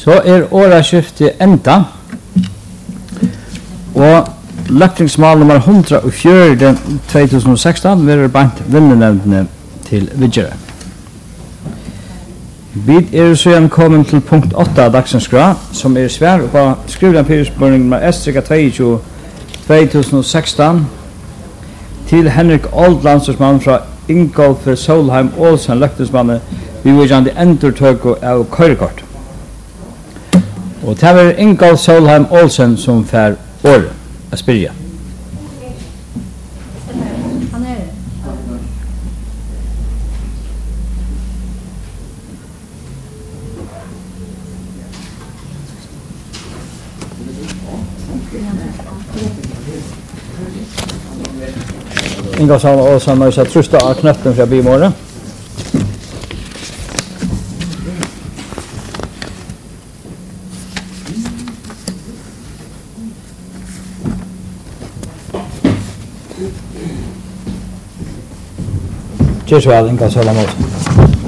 Så åraskiftet enda, og løktingsmal nummer 104 2016 vil bant vinnenevnene til Vidgere. Vi så kommet til punkt 8 av dagsens skra, som svær på skrivende fyrirspurning nummer S-22 2016 til Henrik Oldlandsmann fra Ingolf Solheim Olsen løktingsmannet vi vil gjerne endurtøk av kørekort. Og det var Ingolf Solheim Olsen som fær året å spyrja. Ingolf Solheim Olsen har satt trusta av knøtten fra bymorgen. Cheers, Ingolf Solheim Olsen.